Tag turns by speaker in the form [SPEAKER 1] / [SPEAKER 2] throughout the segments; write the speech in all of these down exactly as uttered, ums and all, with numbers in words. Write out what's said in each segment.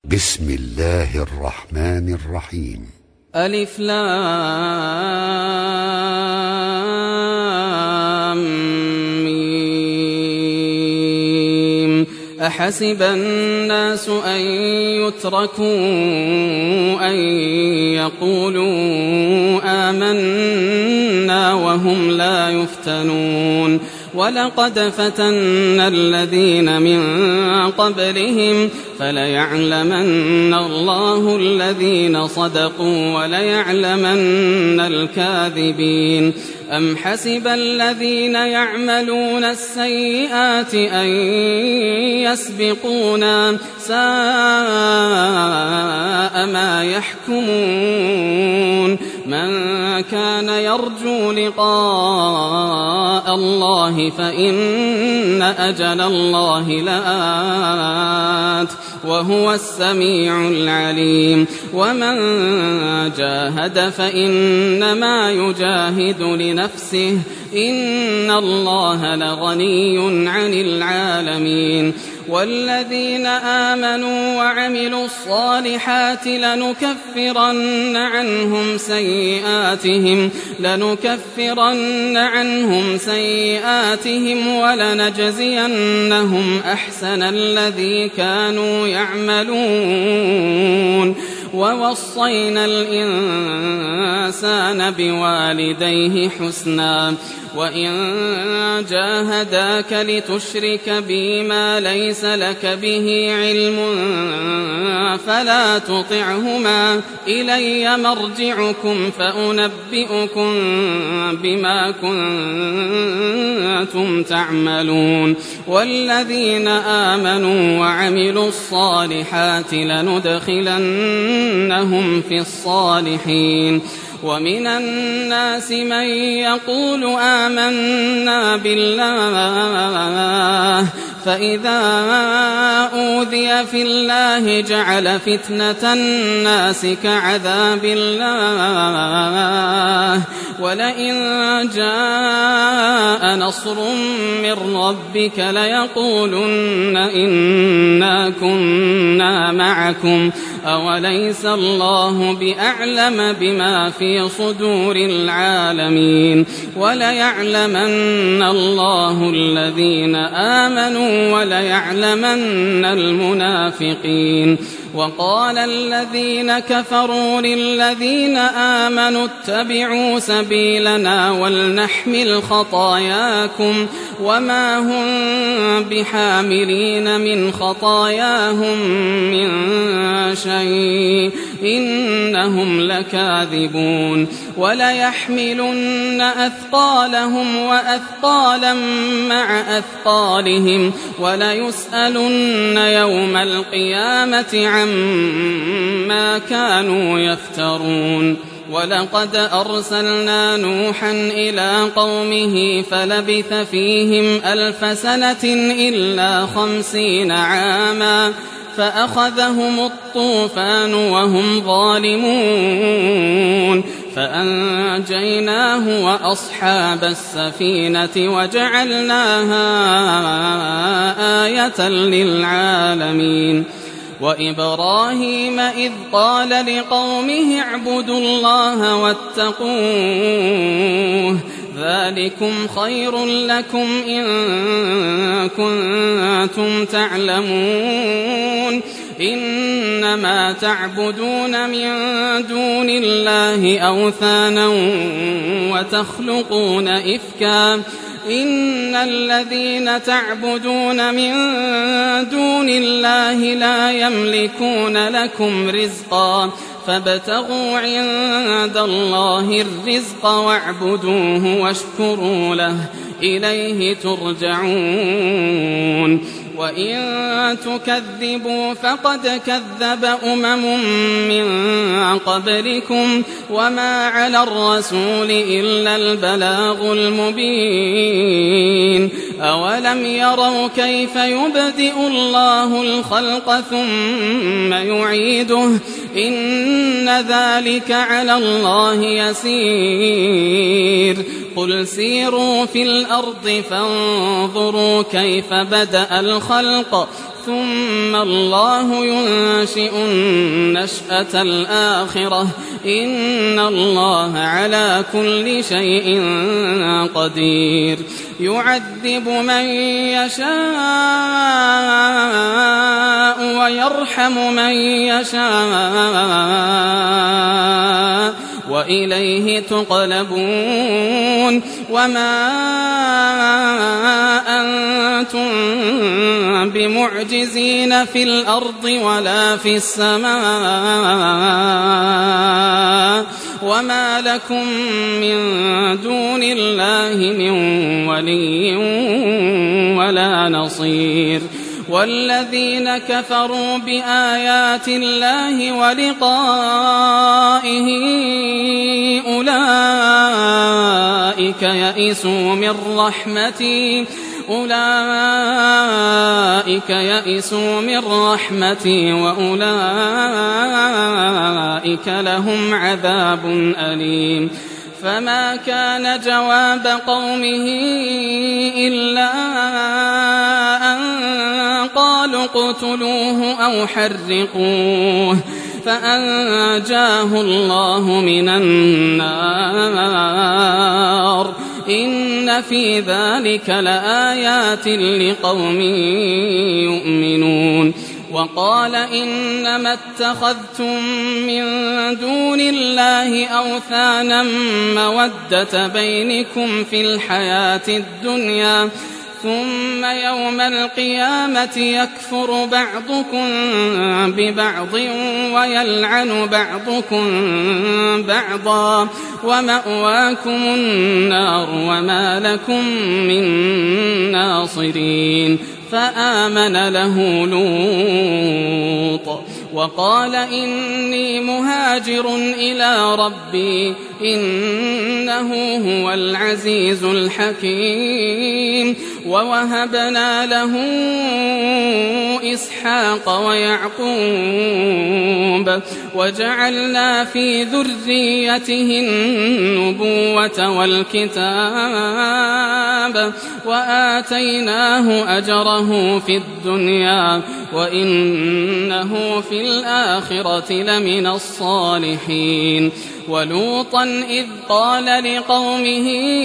[SPEAKER 1] بسم الله الرحمن الرحيم.
[SPEAKER 2] ألف لام ميم. أحسب الناس أن يتركوا أن يقولوا آمنا وهم لا يفتنون. ولقد فتنا الذين من قبلهم فليعلمن الله الذين صدقوا وليعلمن الكاذبين. أم حسب الذين يعملون السيئات أن يسبقونا ساء ما يحكمون. من كان يرجو لقاء الله فإن أجل الله لآت وهو السميع العليم. ومن جاهد فإنما يجاهد لنفسه إن الله لغني عن العالمين. والذين آمنوا وعملوا الصالحات لنكفرن عنهم سيئاتهم لنكفرن عنهم سيئاتهم ولنجزينهم أحسن الذي كانوا يعملون. ووصينا الإنسان بوالديه حسنا وإن جاهداك لتشرك بي ما ليس لك به علم فلا تطعهما إلي مرجعكم فأنبئكم بما كنتم تعملون. والذين آمنوا وعملوا الصالحات لندخلنهم في الصالحين. ومن الناس من يقول آمنا بالله فإذا أوذي في الله جعل فتنة الناس كعذاب الله ولئن جاء نصر من ربك ليقولن إنا كنا معكم أوليس الله بأعلم بما في صدور العالمين. وليعلمن الله الذين آمنوا وليعلمن المنافقين. وقال الذين كفروا للذين آمنوا اتبعوا سبيلنا ولنحمل خطاياكم وما هم بحاملين من خطاياهم من شيء إنهم لكاذبون. وليحملن أثقالهم وأثقالا مع أثقالهم وليسألن يوم القيامة عما كانوا يفترون. ولقد أرسلنا نوحا إلى قومه فلبث فيهم ألف سنة إلا خمسين عاما فأخذهم الطوفان وهم ظالمون فأنجيناه وأصحاب السفينة وجعلناها آية للعالمين. وإبراهيم إذ قال لقومه اعبدوا الله واتقوه ذلكم خير لكم إن كنتم تعلمون. إنما تعبدون من دون الله أوثانا وتخلقون إفكا إن الذين تعبدون من دون الله لا يملكون لكم رزقا فابتغوا عند الله الرزق واعبدوه واشكروا له إليه ترجعون. وإن تكذبوا فقد كذب أمم من قبلكم وما على الرسول إلا البلاغ المبين. أولم يروا كيف يبدئ الله الخلق ثم يعيده إن ذلك على الله يسير قل سيروا في الأرض فانظروا كيف بدأ الخلق ثم الله ينشئ النشأة الآخرة إن الله على كل شيء قدير يعذب من يشاء ويرحم من يشاء وإليه تقلبون وما أنتم بمعجزين في الأرض ولا في السماء وما لكم من دون الله من ولي ولا نصير والذين كفروا بآيات الله ولقائه أولئك يئسوا من رحمتي أولئك يئسوا من رحمتي وأولئك لهم عذاب أليم فما كان جواب قومه إلا أن قالوا اقتلوه أو حرقوه فأنجاه الله من النار إن في ذلك لآيات لقوم يؤمنون وقال إنما اتخذتم من دون الله أوثانا مودة بينكم في الحياة الدنيا ثم يوم القيامة يكفر بعضكم ببعض ويلعن بعضكم بعضا ومأواكم النار وما لكم من ناصرين فآمن له لوط وقال إني مهاجر إلى ربي إنه هو العزيز الحكيم ووهبنا له إسحاق ويعقوب وجعلنا في ذريته النبوة والكتاب وآتيناه أجره في الدنيا وإنه في الآخرة لمن الصالحين ولوطا إذ قال لقومه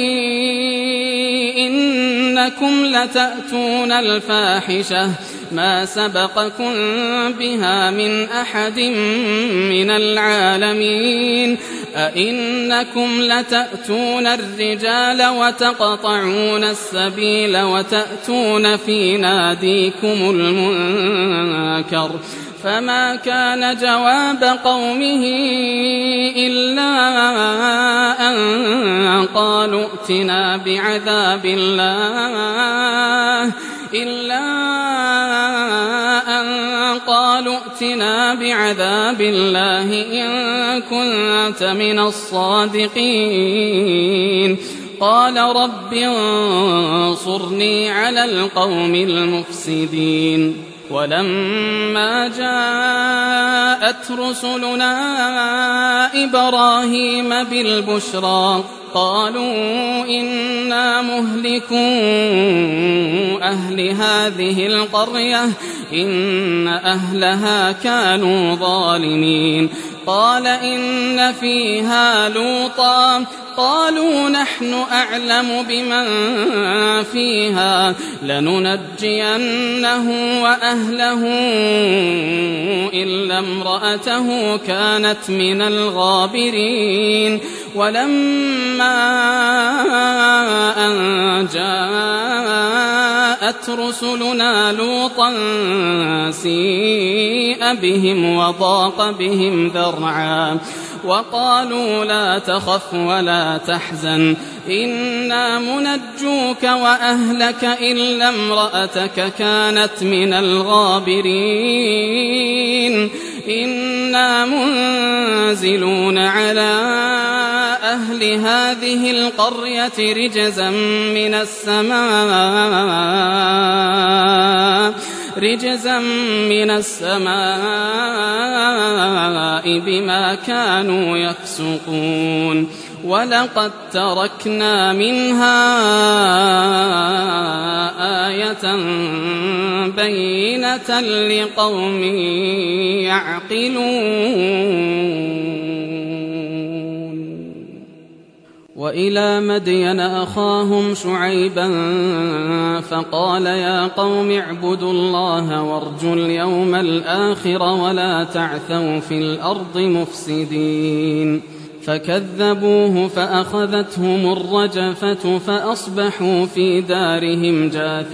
[SPEAKER 2] إنكم لتأتون الفاحشة ما سبقكم بها من أحد من العالمين أئنكم لتأتون الرجال وتقطعون السبيل وتأتون في ناديكم المنكر فما كان جواب قومه إلا أن قالوا ائتنا بعذاب الله إلا أن قالوا ائتنا بعذاب الله إن كنت من الصادقين قال رب انصرني على القوم المفسدين ولما جاءت رسلنا إبراهيم بالبشرى قالوا إنا مهلكو أهل هذه القرية إن أهلها كانوا ظالمين قال إن فيها لوطا قالوا نحن أعلم بمن فيها لننجينه وأهله إلا امرأته كانت من الغابرين ولما أن جاءت رسلنا لوطا سيء بهم وضاق بهم ذرعا وقالوا لا تخف ولا تحزن إنا منجوك وأهلك إلا امرأتك كانت من الغابرين إنا منزلون على أهل هذه القرية رجزا من السماء رجزا من السماء بما كانوا يفسقون ولقد تركنا منها آية بينة لقوم يعقلون وإلى مدين أخاهم شعيبا فقال يا قوم اعبدوا الله وارجوا اليوم الآخر ولا تعثوا في الأرض مفسدين فكذبوه فأخذتهم الرجفة فأصبحوا في دارهم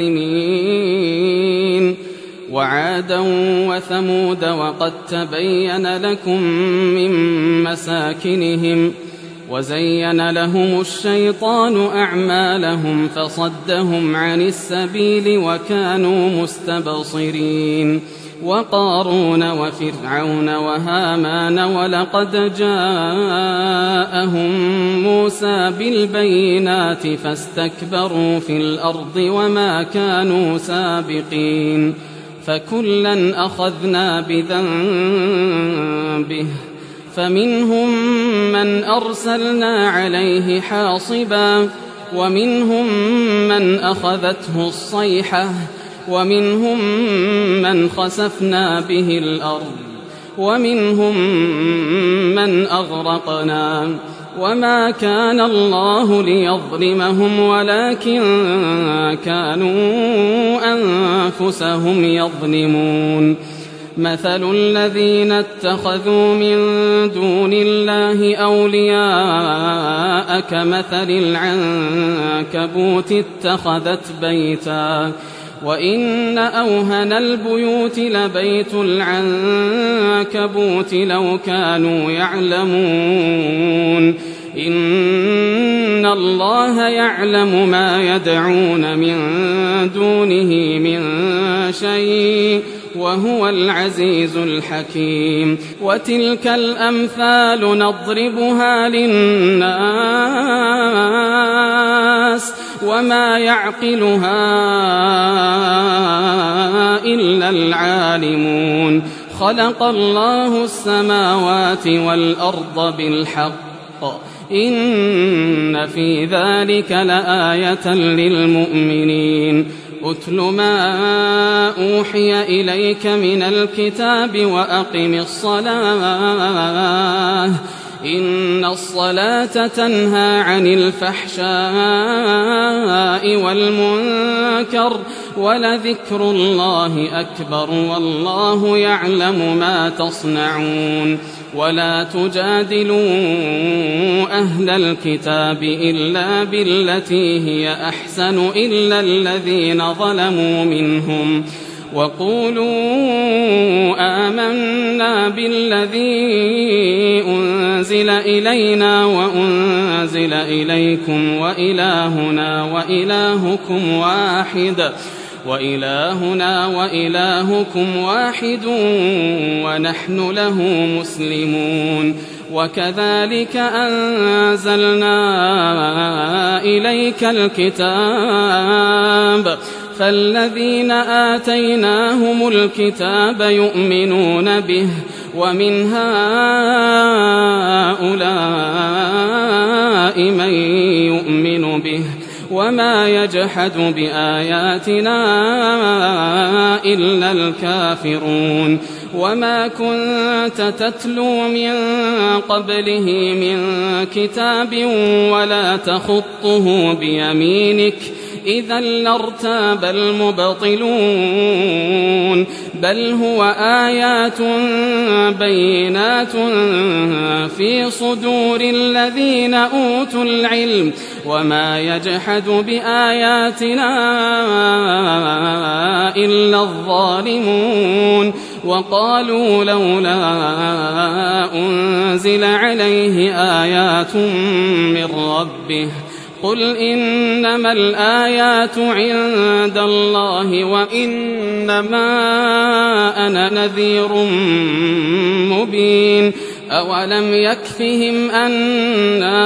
[SPEAKER 2] جاثمين وعادا وثمود وقد تبين لكم من مساكنهم وزين لهم الشيطان أعمالهم فصدهم عن السبيل وكانوا مستبصرين وقارون وفرعون وهامان ولقد جاءهم موسى بالبينات فاستكبروا في الأرض وما كانوا سابقين فكلا أخذنا بذنبه فمنهم من أرسلنا عليه حاصبا ومنهم من أخذته الصيحة ومنهم من خسفنا به الأرض ومنهم من أغرقنا وما كان الله ليظلمهم ولكن كانوا أنفسهم يظلمون مثل الذين اتخذوا من دون الله أولياء كمثل العنكبوت اتخذت بيتا وإن أوهن البيوت لبيت العنكبوت لو كانوا يعلمون إن الله يعلم ما يدعون من دونه من شيء وهو العزيز الحكيم وتلك الأمثال نضربها للناس وما يعقلها إلا العالمون خلق الله السماوات والأرض بالحق إن في ذلك لآية للمؤمنين أتل ما أوحي إليك من الكتاب وأقم الصلاة إن الصلاة تنهى عن الفحشاء والمنكر ولذكر الله أكبر والله يعلم ما تصنعون ولا تجادلوا أهل الكتاب إلا بالتي هي أحسن إلا الذين ظلموا منهم وقولوا آمنا بالذي أنزل إلينا وأنزل إليكم وإلهنا وإلهكم واحد وإلهنا وإلهكم واحد ونحن له مسلمون وكذلك أنزلنا إليك الكتاب فالذين آتيناهم الكتاب يؤمنون به ومن هؤلاء من يؤمن به وما يجحد بآياتنا إلا الكافرون وما كنت تتلو من قبله من كتاب ولا تخطه بيمينك إذا لارتاب المبطلون بل هو آيات بينات في صدور الذين أوتوا العلم وما يجحد بآياتنا إلا الظالمون وقالوا لولا أنزل عليه آيات من ربه قل إنما الآيات عند الله وإنما أنا نذير مبين أولم يكفهم أنا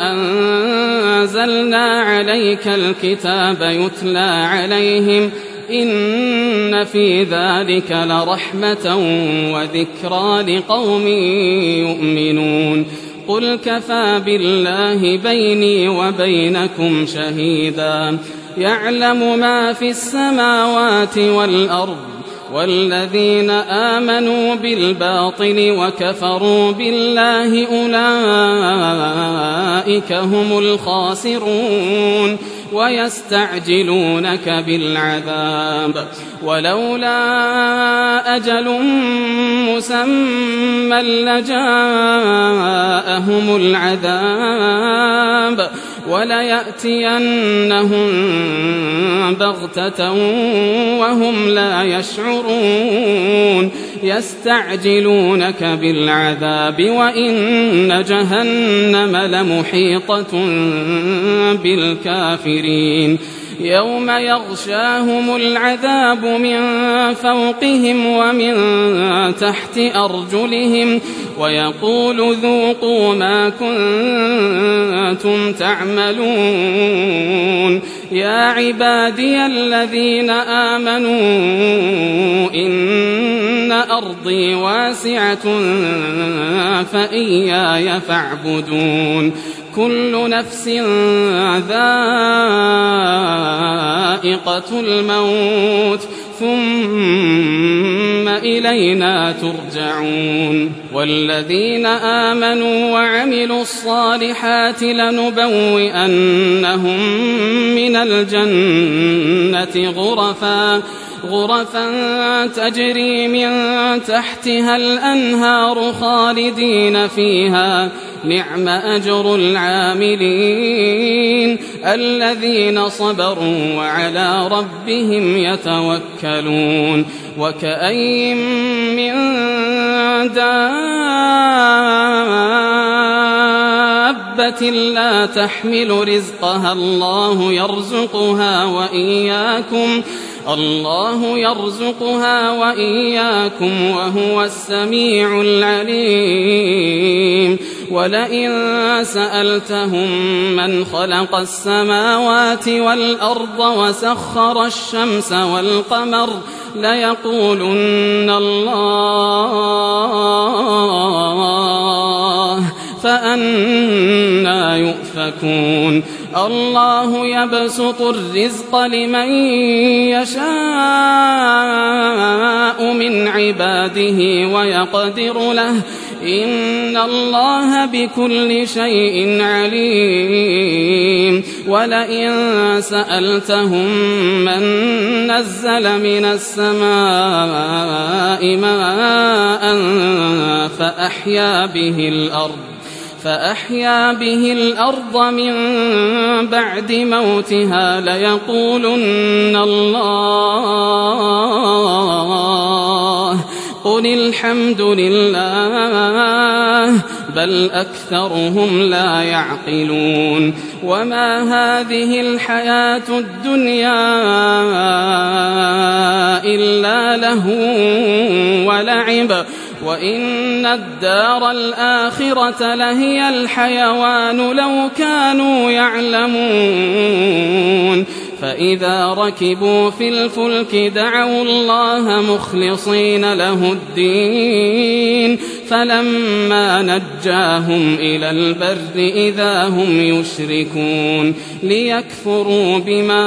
[SPEAKER 2] أنزلنا عليك الكتاب يتلى عليهم إن في ذلك لرحمة وذكرى لقوم يؤمنون قل كفى بالله بيني وبينكم شهيدا يعلم ما في السماوات والأرض والذين آمنوا بالباطل وكفروا بالله أولئك هم الخاسرون ويستعجلونك بالعذاب ولولا أجل مسمى لجاءهم العذاب وليأتينهم بغتة وهم لا يشعرون يستعجلونك بالعذاب وإن جهنم لمحيطة بالكافرين يوم يغشاهم العذاب من فوقهم ومن تحت أرجلهم ويقول ذوقوا ما كنتم تعملون يا عبادي الذين آمنوا إن أرضي واسعة فإياي فاعبدون كل نفس ذائقة الموت ثم إلينا ترجعون والذين آمنوا وعملوا الصالحات لنبوئنهم من الجنة غرفا غرفا تجري من تحتها الأنهار خالدين فيها نعم أجر العاملين الذين صبروا وعلى ربهم يتوكلون وكأين من دابة لا تحمل رزقها الله يرزقها وإياكم الله يرزقها وإياكم وهو السميع العليم ولئن سألتهم من خلق السماوات والأرض وسخر الشمس والقمر ليقولن الله فأنى يؤفكون الله يبسط الرزق لمن يشاء من عباده ويقدر له إن الله بكل شيء عليم ولئن سألتهم من نزل من السماء ماء فأحيا به الأرض فأحيا به الأرض من بعد موتها ليقولن الله قل الحمد لله بل أكثرهم لا يعقلون وما هذه الحياة الدنيا إلا لهو ولعب وإن الدار الآخرة لهي الحيوان لو كانوا يعلمون فإذا ركبوا في الفلك دعوا الله مخلصين له الدين فلما نجاهم إلى البر إذا هم يشركون ليكفروا بما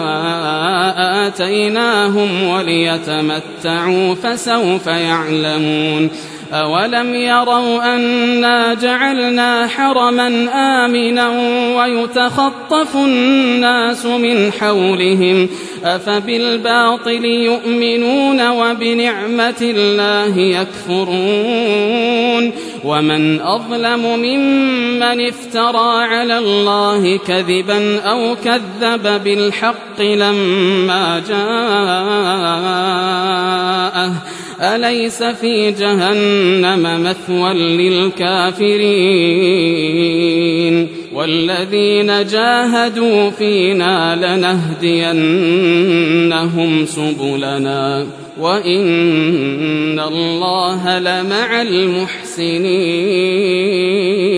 [SPEAKER 2] آتيناهم وليتمتعوا فسوف يعلمون أولم يروا أنا جعلنا حرما آمنا ويتخطف الناس من حولهم أفبالباطل يؤمنون وبنعمة الله يكفرون ومن أظلم ممن افترى على الله كذبا أو كذب بالحق لما جاءه أليس في جهنم مثوى للكافرين والذين جاهدوا فينا لنهدينهم سبلنا وإن الله لمع المحسنين